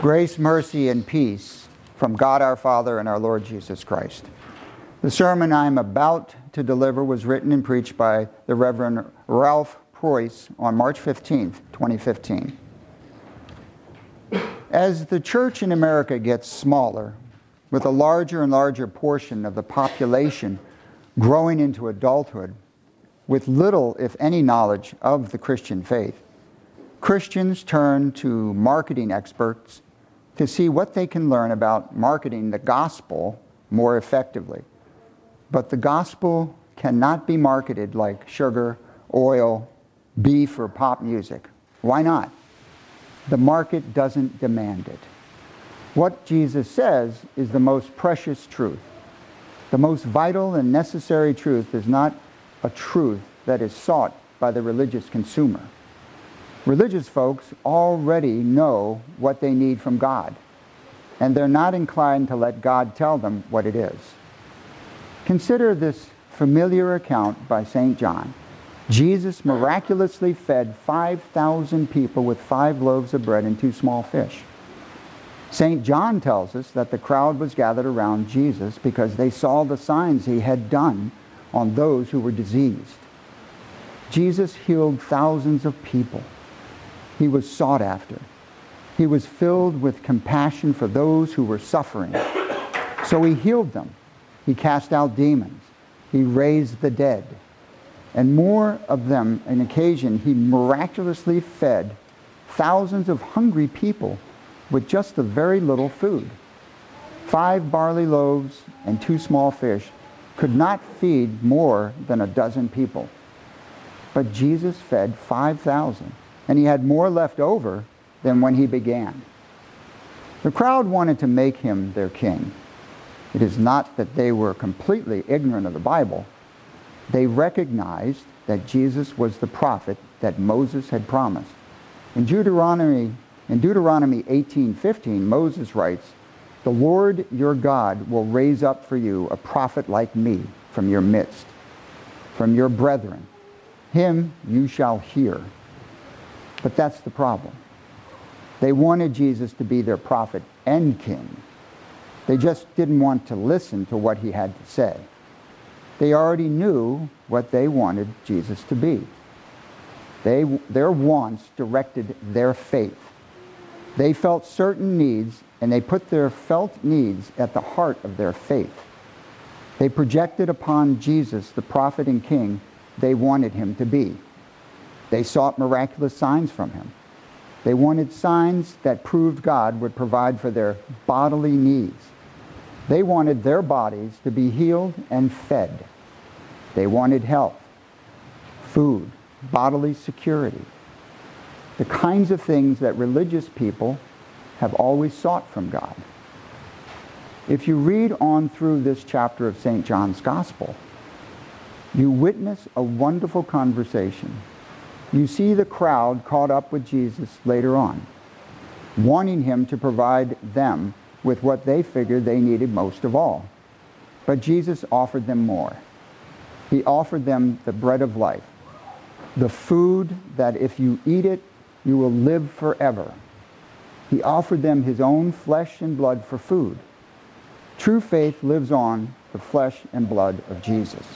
Grace, mercy, and peace from God our Father and our Lord Jesus Christ. The sermon I'm about to deliver was written and preached by the Reverend Ralph Preuss on March 15th, 2015. As the church in America gets smaller, with a larger and larger portion of the population growing into adulthood, with little, if any, knowledge of the Christian faith, Christians turn to marketing experts to see what they can learn about marketing the gospel more effectively. But the gospel cannot be marketed like sugar, oil, beef, or pop music. Why not? The market doesn't demand it. What Jesus says is the most precious truth. The most vital and necessary truth is not a truth that is sought by the religious consumer. Religious folks already know what they need from God, and they're not inclined to let God tell them what it is. Consider this familiar account by St. John. Jesus miraculously fed 5,000 people with 5 loaves of bread and 2 small fish. St. John tells us that the crowd was gathered around Jesus because they saw the signs he had done on those who were diseased. Jesus healed thousands of people. He was sought after. He was filled with compassion for those who were suffering. So he healed them. He cast out demons. He raised the dead. And more of them, on occasion, he miraculously fed thousands of hungry people with just a very little food. 5 barley loaves and 2 small fish could not feed more than a dozen people. But Jesus fed 5,000, and he had more left over than when he began. The crowd wanted to make him their king. It is not that they were completely ignorant of the Bible. They recognized that Jesus was the prophet that Moses had promised. In Deuteronomy 18:15, Moses writes, "The Lord your God will raise up for you a prophet like me from your midst, from your brethren. Him you shall hear." But that's the problem. They wanted Jesus to be their prophet and king. They just didn't want to listen to what he had to say. They already knew what they wanted Jesus to be. Their wants directed their faith. They felt certain needs, and they put their felt needs at the heart of their faith. They projected upon Jesus, the prophet and king, they wanted him to be. They sought miraculous signs from him. They wanted signs that proved God would provide for their bodily needs. They wanted their bodies to be healed and fed. They wanted health, food, bodily security, the kinds of things that religious people have always sought from God. If you read on through this chapter of St. John's Gospel, you witness a wonderful conversation. You see the crowd caught up with Jesus later on, wanting him to provide them with what they figured they needed most of all. But Jesus offered them more. He offered them the bread of life, the food that if you eat it, you will live forever. He offered them his own flesh and blood for food. True faith lives on the flesh and blood of Jesus.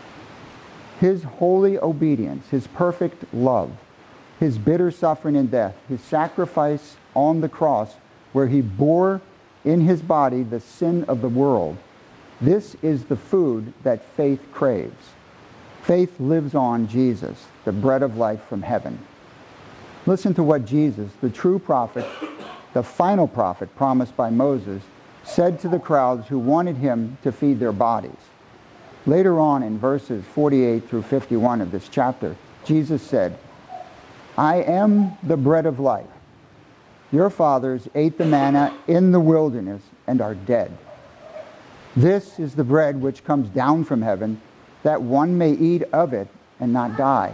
His holy obedience, his perfect love, his bitter suffering and death, his sacrifice on the cross where he bore in his body the sin of the world. This is the food that faith craves. Faith lives on Jesus, the bread of life from heaven. Listen to what Jesus, the true prophet, the final prophet promised by Moses, said to the crowds who wanted him to feed their bodies. Later on in verses 48 through 51 of this chapter, Jesus said, "I am the bread of life. Your fathers ate the manna in the wilderness and are dead. This is the bread which comes down from heaven, that one may eat of it and not die.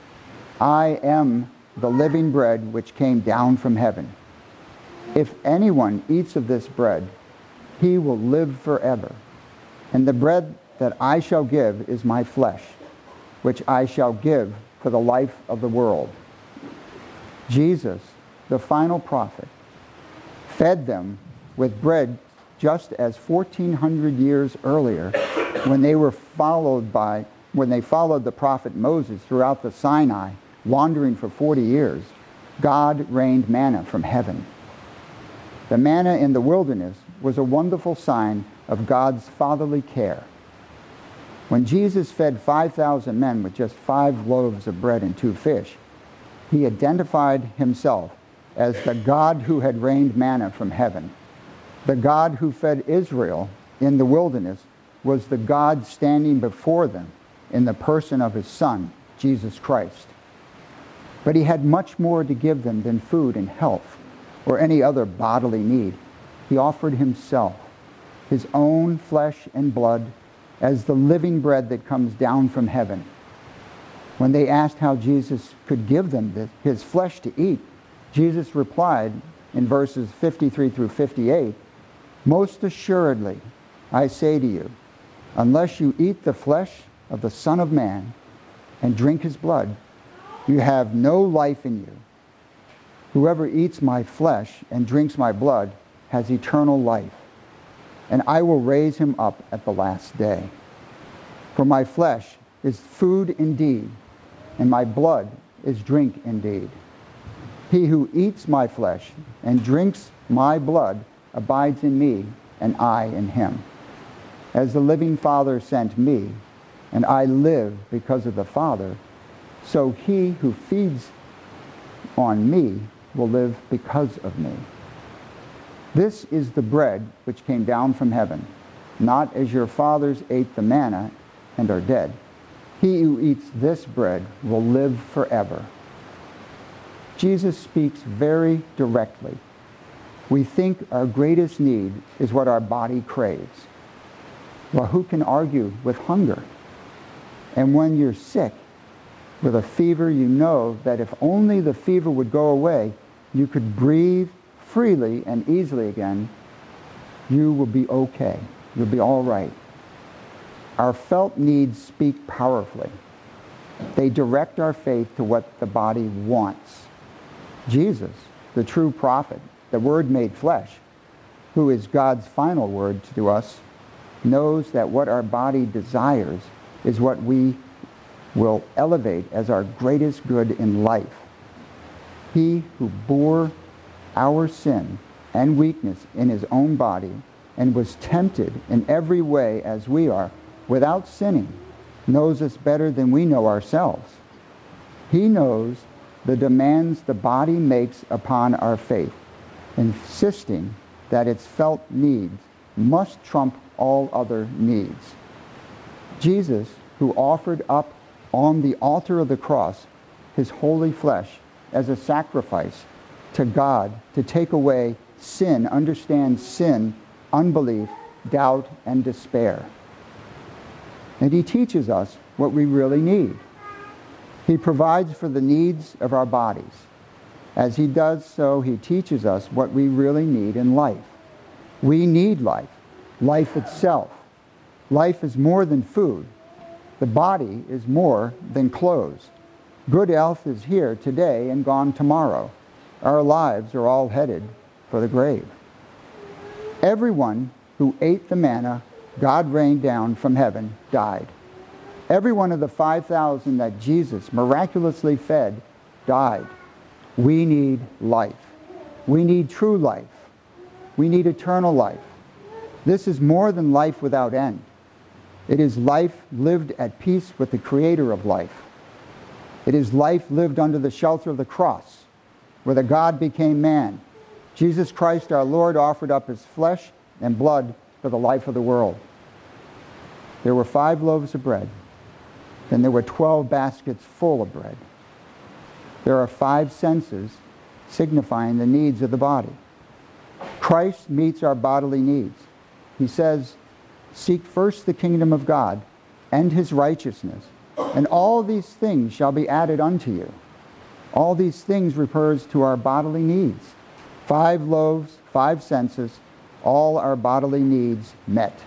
I am the living bread which came down from heaven. If anyone eats of this bread, he will live forever. And the bread that I shall give is my flesh, which I shall give for the life of the world." Jesus, the final prophet, fed them with bread just as 1,400 years earlier, when they followed the prophet Moses throughout the Sinai, wandering for 40 years, God rained manna from heaven. The manna in the wilderness was a wonderful sign of God's fatherly care. When Jesus fed 5,000 men with just 5 loaves of bread and 2 fish, he identified himself as the God who had rained manna from heaven. The God who fed Israel in the wilderness was the God standing before them in the person of his Son, Jesus Christ. But he had much more to give them than food and health or any other bodily need. He offered himself, his own flesh and blood, as the living bread that comes down from heaven. When they asked how Jesus could give them his flesh to eat, Jesus replied in verses 53 through 58, "Most assuredly, I say to you, unless you eat the flesh of the Son of Man and drink his blood, you have no life in you. Whoever eats my flesh and drinks my blood has eternal life, and I will raise him up at the last day. For my flesh is food indeed, and my blood is drink indeed. He who eats my flesh and drinks my blood abides in me, and I in him. As the living Father sent me, and I live because of the Father, so he who feeds on me will live because of me. This is the bread which came down from heaven, not as your fathers ate the manna and are dead. He who eats this bread will live forever." Jesus speaks very directly. We think our greatest need is what our body craves. Well, who can argue with hunger? And when you're sick with a fever, you know that if only the fever would go away, you could breathe freely and easily again, you will be okay. You'll be all right. Our felt needs speak powerfully. They direct our faith to what the body wants. Jesus, the true prophet, the Word made flesh, who is God's final word to us, knows that what our body desires is what we will elevate as our greatest good in life. He who bore our sin and weakness in his own body and was tempted in every way as we are, without sinning, knows us better than we know ourselves. He knows the demands the body makes upon our faith, insisting that its felt needs must trump all other needs. Jesus, who offered up on the altar of the cross his holy flesh as a sacrifice to God to take away sin, understands sin, unbelief, doubt, and despair. And he teaches us what we really need. He provides for the needs of our bodies. As he does so, he teaches us what we really need in life. We need life, life itself. Life is more than food. The body is more than clothes. Good health is here today and gone tomorrow. Our lives are all headed for the grave. Everyone who ate the manna God rained down from heaven died. Every one of the 5,000 that Jesus miraculously fed died. We need life. We need true life. We need eternal life. This is more than life without end. It is life lived at peace with the Creator of life. It is life lived under the shelter of the cross, where the God became man. Jesus Christ our Lord offered up his flesh and blood for the life of the world. There were 5 loaves of bread. Then there were 12 baskets full of bread. There are 5 senses signifying the needs of the body. Christ meets our bodily needs. He says, "Seek first the kingdom of God and his righteousness, and all these things shall be added unto you." All these things refers to our bodily needs. 5 loaves, 5 senses, all our bodily needs met.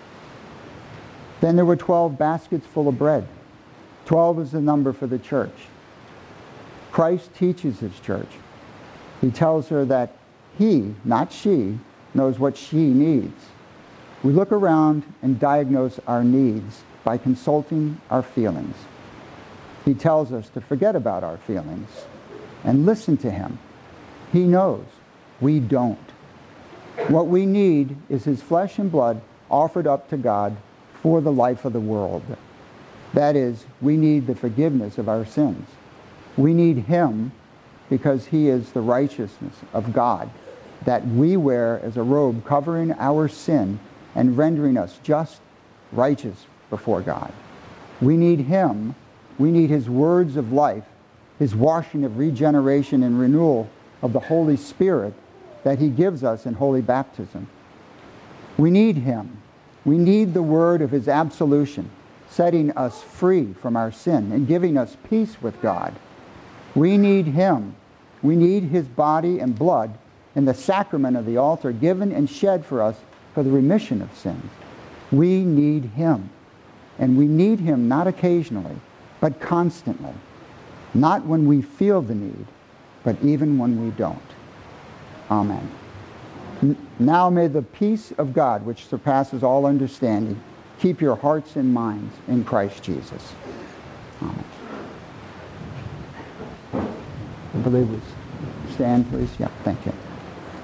Then there were 12 baskets full of bread. 12 is the number for the church. Christ teaches his church. He tells her that he, not she, knows what she needs. We look around and diagnose our needs by consulting our feelings. He tells us to forget about our feelings and listen to him. He knows. We don't. What we need is his flesh and blood offered up to God for the life of the world. That is, we need the forgiveness of our sins. We need him because he is the righteousness of God that we wear as a robe covering our sin and rendering us just, righteous before God. We need him. We need his words of life, his washing of regeneration and renewal of the Holy Spirit that he gives us in holy baptism. We need him. We need the word of his absolution, setting us free from our sin and giving us peace with God. We need him. We need his body and blood in the sacrament of the altar given and shed for us for the remission of sins. We need him. And we need him not occasionally, but constantly. Not when we feel the need, but even when we don't. Amen. Now may the peace of God, which surpasses all understanding, keep your hearts and minds in Christ Jesus. Amen. Believers, stand please. Yeah, thank you.